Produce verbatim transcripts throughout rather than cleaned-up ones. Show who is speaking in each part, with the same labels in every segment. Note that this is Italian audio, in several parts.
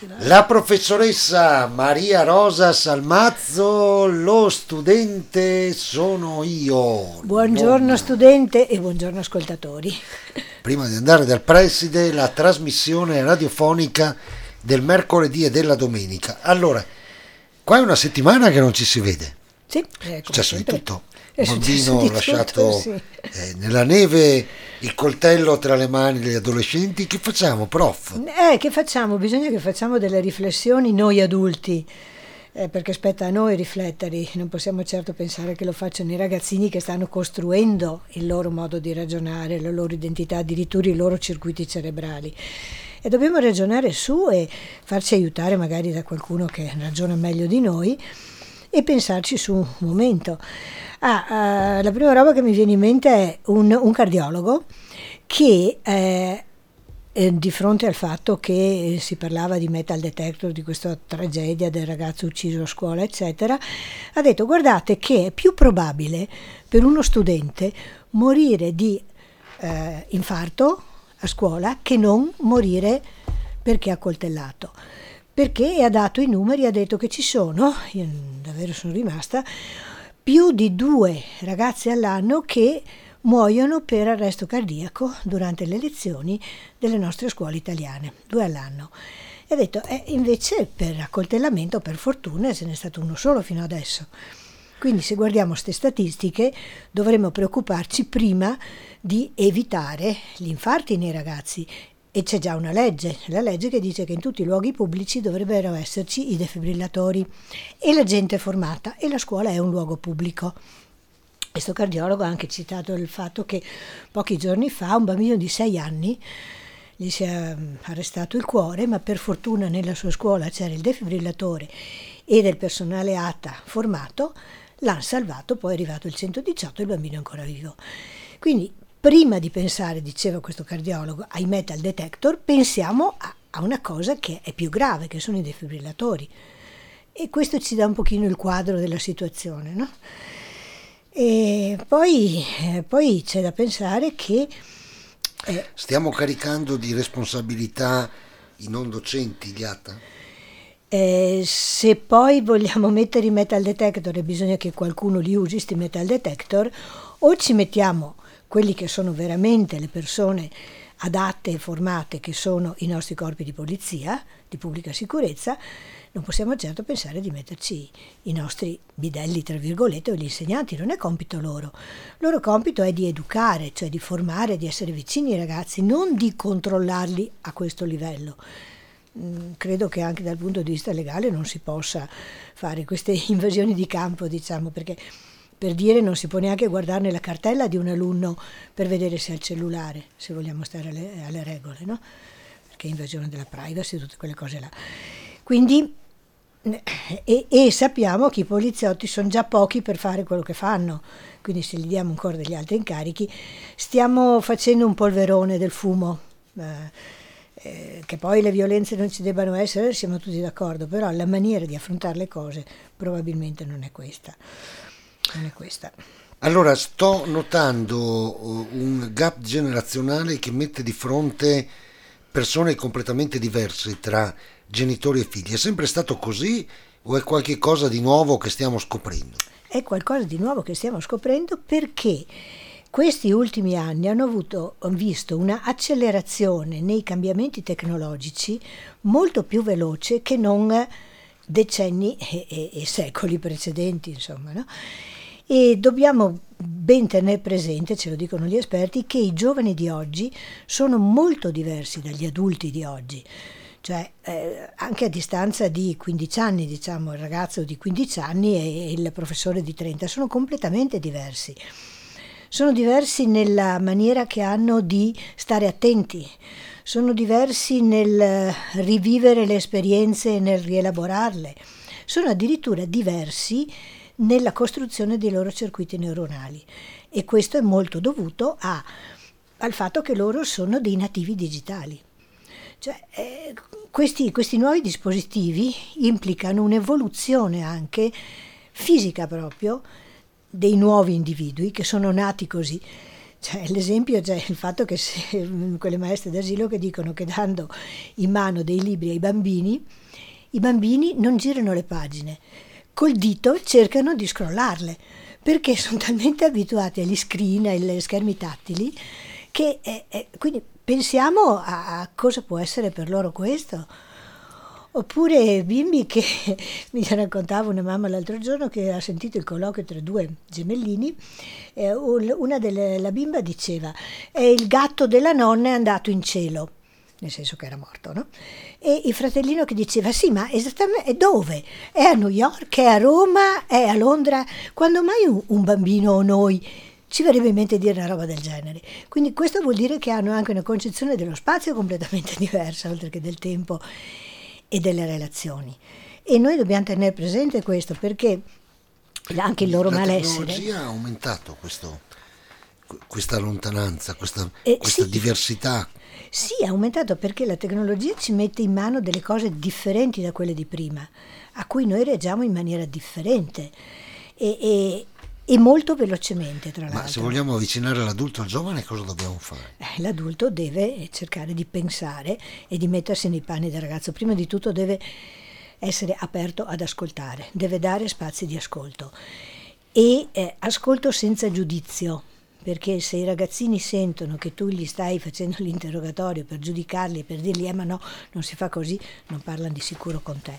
Speaker 1: La professoressa Maria Rosa Salmazzo, lo studente sono io.
Speaker 2: Buongiorno non... studente e buongiorno ascoltatori.
Speaker 1: Prima di andare dal preside, la trasmissione radiofonica del mercoledì e della domenica. Allora, qua è una settimana che non ci si vede.
Speaker 2: Sì,
Speaker 1: è successo di tutto.
Speaker 2: È
Speaker 1: Un bambino
Speaker 2: di
Speaker 1: lasciato
Speaker 2: tutto, sì.
Speaker 1: eh, nella neve, il coltello tra le mani degli adolescenti. Che facciamo, prof?
Speaker 2: Eh, che facciamo? Bisogna che facciamo delle riflessioni noi adulti, eh, perché spetta a noi riflettere. Non possiamo certo pensare che lo facciano i ragazzini che stanno costruendo il loro modo di ragionare, la loro identità, addirittura i loro circuiti cerebrali. E dobbiamo ragionare su e farci aiutare magari da qualcuno che ragiona meglio di noi e pensarci su un momento. Ah, uh, la prima roba che mi viene in mente è un, un cardiologo che eh, eh, di fronte al fatto che si parlava di metal detector, di questa tragedia del ragazzo ucciso a scuola eccetera, ha detto: guardate che è più probabile per uno studente morire di eh, infarto a scuola che non morire perché ha coltellato, perché ha dato i numeri, ha detto che ci sono, io davvero sono rimasta, più di due ragazzi all'anno che muoiono per arresto cardiaco durante le lezioni delle nostre scuole italiane, due all'anno. E ha detto, eh, invece per accoltellamento per fortuna ce n'è stato uno solo fino adesso. Quindi se guardiamo queste statistiche dovremmo preoccuparci prima di evitare gli infarti nei ragazzi. E c'è già una legge, la legge che dice che in tutti i luoghi pubblici dovrebbero esserci i defibrillatori e la gente è formata e la scuola è un luogo pubblico. Questo cardiologo ha anche citato il fatto che pochi giorni fa un bambino di sei anni gli si è arrestato il cuore, ma per fortuna nella sua scuola c'era il defibrillatore e del personale A T A formato, l'hanno salvato, poi è arrivato il centodiciotto e il bambino è ancora vivo. Quindi prima di pensare, diceva questo cardiologo, ai metal detector, pensiamo a, a una cosa che è più grave, che sono i defibrillatori. E questo ci dà un pochino il quadro della situazione, no? E poi, eh, poi c'è da pensare che...
Speaker 1: Eh, Stiamo caricando di responsabilità i non docenti, gli A T A?
Speaker 2: Eh, se poi vogliamo mettere i metal detector e bisogna che qualcuno li usi, sti metal detector, o ci mettiamo quelli che sono veramente le persone adatte e formate, che sono i nostri corpi di polizia, di pubblica sicurezza, non possiamo certo pensare di metterci i nostri bidelli, tra virgolette, o gli insegnanti, non è compito loro. Il loro compito è di educare, cioè di formare, di essere vicini ai ragazzi, non di controllarli a questo livello. Mm, credo che anche dal punto di vista legale non si possa fare queste invasioni di campo, diciamo, perché per dire non si può neanche guardare nella cartella di un alunno per vedere se ha il cellulare, se vogliamo stare alle, alle regole, no? Perché invasione della privacy, tutte quelle cose là. Quindi, e, e sappiamo che i poliziotti sono già pochi per fare quello che fanno, quindi se gli diamo ancora degli altri incarichi, stiamo facendo un polverone del fumo. Eh, eh, che poi le violenze non ci debbano essere, siamo tutti d'accordo, però la maniera di affrontare le cose probabilmente non è questa. Non è questa.
Speaker 1: Allora, sto notando un gap generazionale che mette di fronte persone completamente diverse tra genitori e figli. È sempre stato così o è qualche cosa di nuovo che stiamo scoprendo?
Speaker 2: È qualcosa di nuovo che stiamo scoprendo perché questi ultimi anni hanno avuto, visto una accelerazione nei cambiamenti tecnologici molto più veloce che non decenni e, e, e secoli precedenti, insomma, no? E dobbiamo ben tenere presente, ce lo dicono gli esperti, che i giovani di oggi sono molto diversi dagli adulti di oggi. Cioè, eh, anche a distanza di quindici anni, diciamo, il ragazzo di quindici anni e il professore di trenta sono completamente diversi. Sono diversi nella maniera che hanno di stare attenti, sono diversi nel rivivere le esperienze e nel rielaborarle, sono addirittura diversi nella costruzione dei loro circuiti neuronali, e questo è molto dovuto a, al fatto che loro sono dei nativi digitali. Cioè, eh, questi, questi nuovi dispositivi implicano un'evoluzione anche fisica proprio dei nuovi individui che sono nati così, Cioè, l'esempio c'è il fatto che se, quelle maestre d'asilo che dicono che dando in mano dei libri ai bambini, i bambini non girano le pagine, col dito cercano di scrollarle, perché sono talmente abituati agli screen, agli schermi tattili, che eh, eh, quindi pensiamo a, a cosa può essere per loro questo. Oppure bimbi che mi raccontava una mamma l'altro giorno che ha sentito il colloquio tra due gemellini, eh, una delle, la bimba diceva eh, il gatto della nonna è andato in cielo, nel senso che era morto, no? E il fratellino che diceva sì, ma esattamente dove? È a New York, è a Roma, è a Londra? Quando mai un, un bambino o noi ci verrebbe in mente dire una roba del genere? Quindi questo vuol dire che hanno anche una concezione dello spazio completamente diversa, oltre che del tempo e delle relazioni. E noi dobbiamo tenere presente questo, perché anche il loro
Speaker 1: la
Speaker 2: malessere...
Speaker 1: La tecnologia ha aumentato questo, questa lontananza, questa,
Speaker 2: eh,
Speaker 1: questa
Speaker 2: sì,
Speaker 1: diversità.
Speaker 2: Sì, è aumentato perché la tecnologia ci mette in mano delle cose differenti da quelle di prima, a cui noi reagiamo in maniera differente e, e, e molto velocemente, tra l'altro.
Speaker 1: Ma se vogliamo avvicinare l'adulto al giovane, cosa dobbiamo fare?
Speaker 2: Eh, l'adulto deve cercare di pensare e di mettersi nei panni del ragazzo. Prima di tutto deve essere aperto ad ascoltare, deve dare spazi di ascolto e eh, ascolto senza giudizio, perché se i ragazzini sentono che tu gli stai facendo l'interrogatorio per giudicarli, per dirgli eh ma no, non si fa così, non parlano di sicuro con te.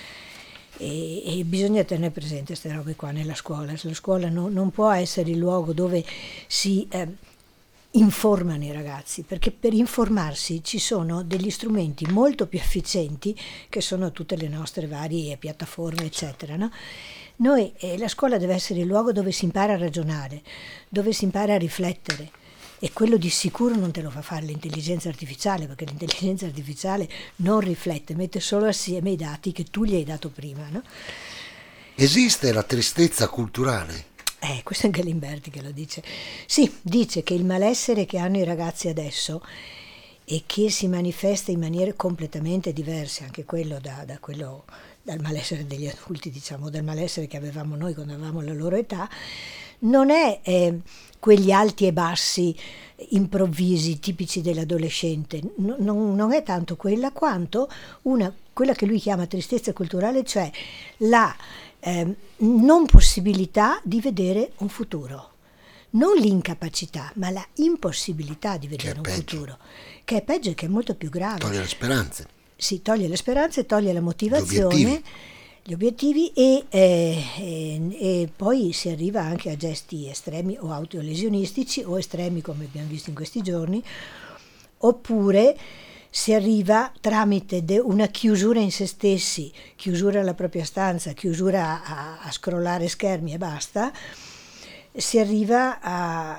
Speaker 2: E, e bisogna tenere presente queste robe qua nella scuola. La scuola no, non può essere il luogo dove si eh, informano i ragazzi, perché per informarsi ci sono degli strumenti molto più efficienti, che sono tutte le nostre varie piattaforme eccetera, no? Noi, eh, la scuola deve essere il luogo dove si impara a ragionare, dove si impara a riflettere, e quello di sicuro non te lo fa fare l'intelligenza artificiale, perché l'intelligenza artificiale non riflette, mette solo assieme i dati che tu gli hai dato prima, no?
Speaker 1: Esiste la tristezza culturale?
Speaker 2: Eh, questo è Galimberti che lo dice. Sì, dice che il malessere che hanno i ragazzi adesso e che si manifesta in maniere completamente diverse, anche quello da, da quello dal malessere degli adulti, diciamo, dal malessere che avevamo noi quando avevamo la loro età, non è eh, quegli alti e bassi improvvisi tipici dell'adolescente, no, non, non è tanto quella quanto una, quella che lui chiama tristezza culturale, cioè la eh, non possibilità di vedere un futuro. Non l'incapacità, ma la impossibilità di vedere un
Speaker 1: peggio.
Speaker 2: futuro, che è peggio e che è molto più grave.
Speaker 1: Toglie le speranze.
Speaker 2: Si toglie le speranze, toglie la motivazione,
Speaker 1: Gli obiettivi,
Speaker 2: gli obiettivi e, eh, e, e poi si arriva anche a gesti estremi o autolesionistici o estremi come abbiamo visto in questi giorni, oppure si arriva tramite de una chiusura in se stessi, chiusura alla propria stanza, chiusura a, a scrollare schermi e basta, si arriva a,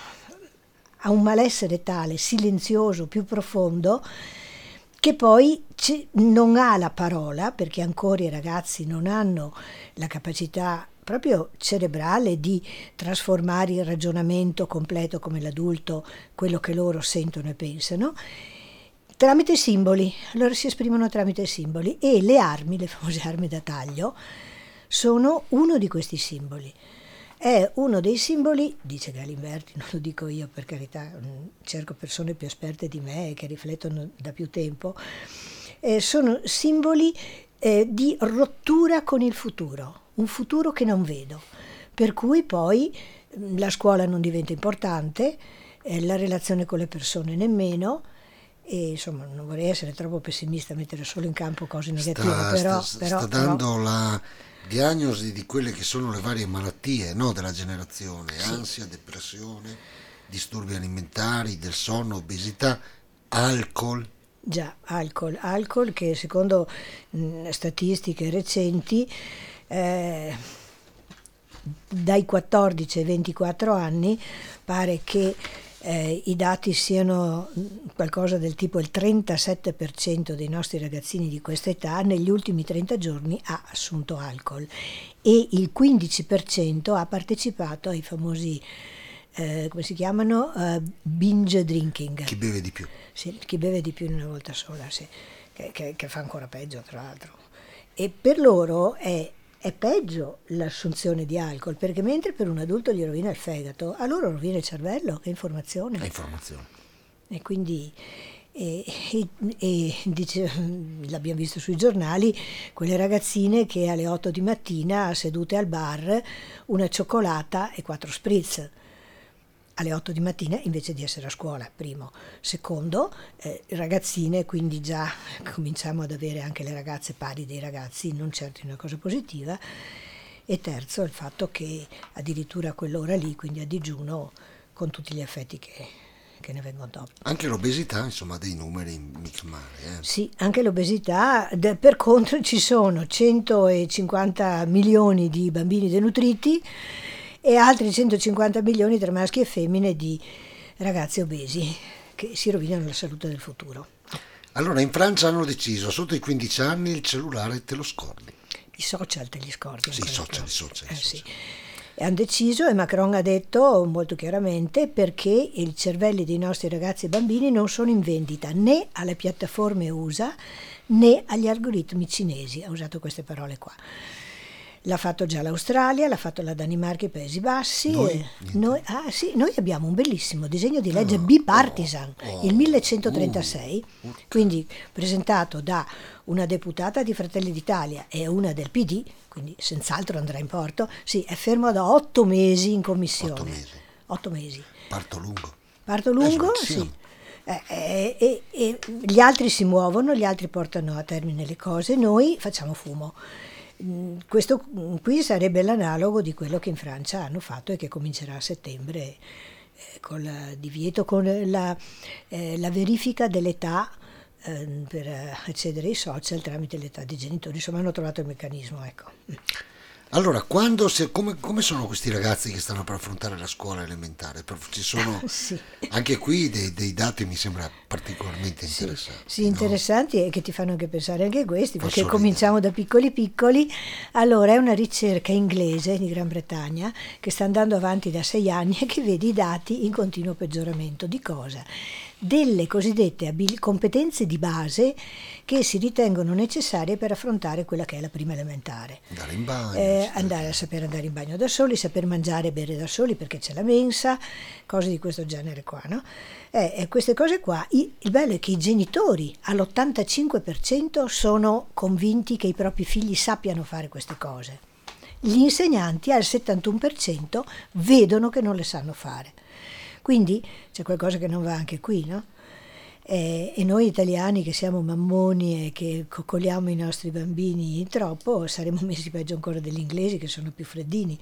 Speaker 2: a un malessere tale, silenzioso, più profondo, che poi non ha la parola, perché ancora i ragazzi non hanno la capacità proprio cerebrale di trasformare il ragionamento completo come l'adulto, quello che loro sentono e pensano, tramite simboli. Allora si esprimono tramite simboli e le armi, le famose armi da taglio, sono uno di questi simboli. È uno dei simboli, dice Galimberti, non lo dico io per carità, cerco persone più esperte di me che riflettono da più tempo, eh, sono simboli eh, di rottura con il futuro, un futuro che non vedo, per cui poi la scuola non diventa importante, eh, la relazione con le persone nemmeno, e insomma non vorrei essere troppo pessimista, mettere solo in campo cose negative,
Speaker 1: sta,
Speaker 2: però,
Speaker 1: sta,
Speaker 2: però,
Speaker 1: sta dando
Speaker 2: però,
Speaker 1: la diagnosi di quelle che sono le varie malattie, no, della generazione,
Speaker 2: sì.
Speaker 1: Ansia, depressione, disturbi alimentari, del sonno, obesità, alcol.
Speaker 2: Già, alcol, alcol che secondo mh, statistiche recenti eh, dai quattordici ai ventiquattro anni pare che eh, i dati siano qualcosa del tipo il trentasette per cento dei nostri ragazzini di questa età negli ultimi trenta giorni ha assunto alcol e il quindici per cento ha partecipato ai famosi eh, come si chiamano? Uh, binge drinking.
Speaker 1: Chi beve di più.
Speaker 2: Sì, chi beve di più in una volta sola, sì, che, che, che fa ancora peggio tra l'altro. E per loro è è peggio l'assunzione di alcol, perché mentre per un adulto gli rovina il fegato, a loro rovina il cervello, che è informazione.
Speaker 1: È informazione.
Speaker 2: E quindi, e, e, e dice, l'abbiamo visto sui giornali, quelle ragazzine che alle otto di mattina sedute al bar, una cioccolata e quattro spritz. Alle otto di mattina invece di essere a scuola, primo. Secondo, eh, ragazzine, quindi già cominciamo ad avere anche le ragazze pari dei ragazzi, non certo una cosa positiva. E terzo, il fatto che addirittura a quell'ora lì, quindi a digiuno, con tutti gli effetti che, che ne vengono dopo.
Speaker 1: Anche l'obesità, insomma, dei numeri mica male. Eh.
Speaker 2: Sì, anche l'obesità. De, per contro ci sono centocinquanta milioni di bambini denutriti e altri centocinquanta milioni tra maschi e femmine di ragazzi obesi che si rovinano la salute del futuro.
Speaker 1: Allora in Francia hanno deciso, sotto i quindici anni il cellulare te lo scordi.
Speaker 2: I social te li scordi.
Speaker 1: Sì, i social, i social.
Speaker 2: Eh,
Speaker 1: i
Speaker 2: sì.
Speaker 1: social.
Speaker 2: E hanno deciso, e Macron ha detto molto chiaramente, perché i cervelli dei nostri ragazzi e bambini non sono in vendita né alle piattaforme U S A né agli algoritmi cinesi. Ha usato queste parole qua. L'ha fatto già l'Australia, l'ha fatto la Danimarca e i Paesi Bassi.
Speaker 1: Noi,
Speaker 2: e noi, ah, sì, noi abbiamo un bellissimo disegno di legge
Speaker 1: Oh,
Speaker 2: bipartisan,
Speaker 1: oh, oh,
Speaker 2: il millecentotrentasei,
Speaker 1: uh,
Speaker 2: quindi presentato da una deputata di Fratelli d'Italia e una del P D, quindi senz'altro andrà in porto. Sì, è fermo da otto mesi in commissione.
Speaker 1: Otto mesi.
Speaker 2: Otto mesi.
Speaker 1: Parto lungo.
Speaker 2: Parto lungo,
Speaker 1: Eh,
Speaker 2: sì. Eh, eh, e, e gli altri si muovono, gli altri portano a termine le cose, noi facciamo fumo. Questo qui sarebbe l'analogo di quello che in Francia hanno fatto e che comincerà a settembre eh, con il divieto, con la, eh, la verifica dell'età eh, per accedere ai social tramite l'età dei genitori. Insomma, hanno trovato il meccanismo, ecco.
Speaker 1: Allora, quando se, come, come sono questi ragazzi che stanno per affrontare la scuola elementare? Per- Ci sono
Speaker 2: Sì.
Speaker 1: anche qui dei, dei dati, mi sembra particolarmente
Speaker 2: Sì,
Speaker 1: interessanti.
Speaker 2: sì,
Speaker 1: no?
Speaker 2: interessanti e che ti fanno anche pensare anche questi,
Speaker 1: Fa
Speaker 2: perché
Speaker 1: sorridere.
Speaker 2: cominciamo da piccoli piccoli. Allora, è una ricerca inglese di Gran Bretagna che sta andando avanti da sei anni e che vede i dati in continuo peggioramento. Di cosa? Delle cosiddette abil- competenze di base che si ritengono necessarie per affrontare quella che è la prima elementare.
Speaker 1: Andare in bagno.
Speaker 2: Eh,
Speaker 1: sì.
Speaker 2: andare a sapere andare in bagno da soli, saper mangiare e bere da soli perché c'è la mensa, cose di questo genere qua, no? Eh, e queste cose qua, i- il bello è che i genitori all'ottantacinque per cento sono convinti che i propri figli sappiano fare queste cose. Gli insegnanti al settantuno per cento vedono che non le sanno fare. Quindi c'è qualcosa che non va anche qui, no? E, e noi italiani che siamo mammoni e che coccoliamo i nostri bambini troppo, saremmo messi peggio ancora degli inglesi che sono più freddini.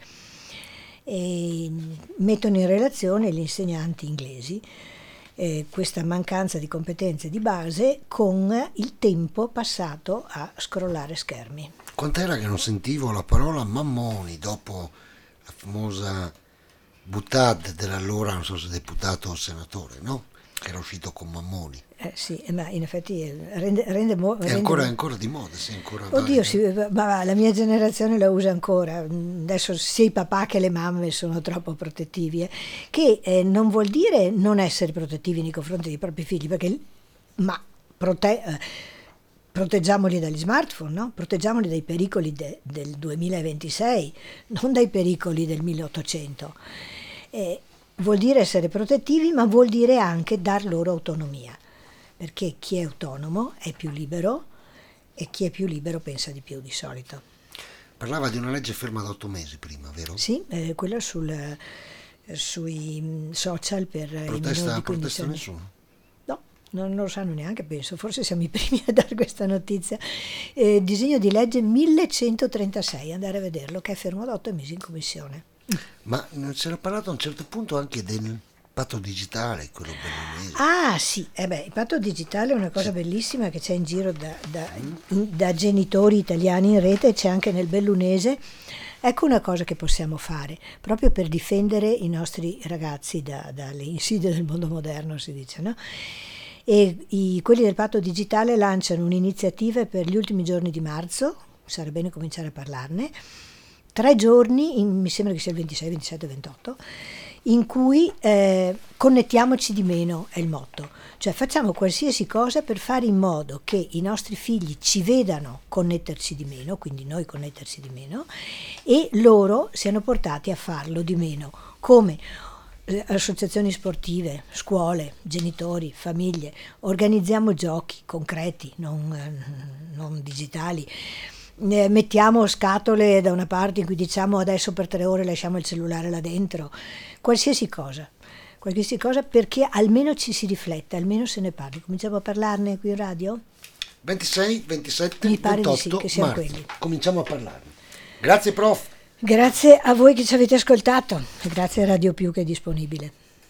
Speaker 2: E mettono in relazione gli insegnanti inglesi eh, questa mancanza di competenze di base con il tempo passato a scrollare schermi.
Speaker 1: Quant'era che non sentivo la parola mammoni dopo la famosa boutade dell'allora, non so se deputato o senatore, no? Che era uscito con Mammoni.
Speaker 2: Eh, sì, eh, ma in effetti eh, rende, rende, mo-
Speaker 1: È
Speaker 2: rende
Speaker 1: ancora, è ancora di moda, sì, ancora
Speaker 2: Oddio,
Speaker 1: valido.
Speaker 2: sì, ma la mia generazione la usa ancora. Adesso sia i papà che le mamme sono troppo protettivi, eh, che eh, non vuol dire non essere protettivi nei confronti dei propri figli, perché ma prote- eh, proteggiamoli dagli smartphone, no? Proteggiamoli dai pericoli de- del duemilaventisei, non dai pericoli del milleottocento. Eh, vuol dire essere protettivi, ma vuol dire anche dar loro autonomia, perché chi è autonomo è più libero e chi è più libero pensa di più di solito.
Speaker 1: Parlava di una legge ferma da otto mesi prima, vero?
Speaker 2: Sì, eh, quella sul, eh, sui mm, social per i minori
Speaker 1: Protesta,
Speaker 2: di quindici
Speaker 1: protesta
Speaker 2: anni.
Speaker 1: nessuno?
Speaker 2: No, non lo sanno neanche, penso, forse siamo i primi a dare questa notizia. Eh, disegno di legge millecentotrentasei, andare a vederlo, che è fermo da otto mesi in commissione.
Speaker 1: Ma non si era parlato a un certo punto anche del patto digitale, quello bellunese.
Speaker 2: Ah sì, eh beh, il patto digitale è una cosa bellissima che c'è in giro da, da, da genitori italiani in rete, c'è anche nel bellunese. Ecco una cosa che possiamo fare, proprio per difendere i nostri ragazzi da, dalle insidie del mondo moderno, si dice, no? E i, quelli del patto digitale lanciano un'iniziativa per gli ultimi giorni di marzo, sarebbe bene cominciare a parlarne, tre giorni, in, mi sembra che sia il ventisei, ventisette, ventotto, in cui eh, connettiamoci di meno, è il motto. Cioè facciamo qualsiasi cosa per fare in modo che i nostri figli ci vedano connetterci di meno, quindi noi connetterci di meno, e loro siano portati a farlo di meno, come associazioni sportive, scuole, genitori, famiglie. Organizziamo giochi concreti, non, non digitali. Eh, mettiamo scatole da una parte in cui diciamo adesso per tre ore lasciamo il cellulare là dentro, qualsiasi cosa, qualsiasi cosa perché almeno ci si riflette, almeno se ne parli. Cominciamo a parlarne qui in radio?
Speaker 1: ventisei, ventisette,
Speaker 2: Mi pare di sì,
Speaker 1: ventotto
Speaker 2: che siano
Speaker 1: marzo.
Speaker 2: quelli.
Speaker 1: Cominciamo a parlarne. Grazie prof.
Speaker 2: Grazie a voi che ci avete ascoltato e grazie a Radio Più che è disponibile.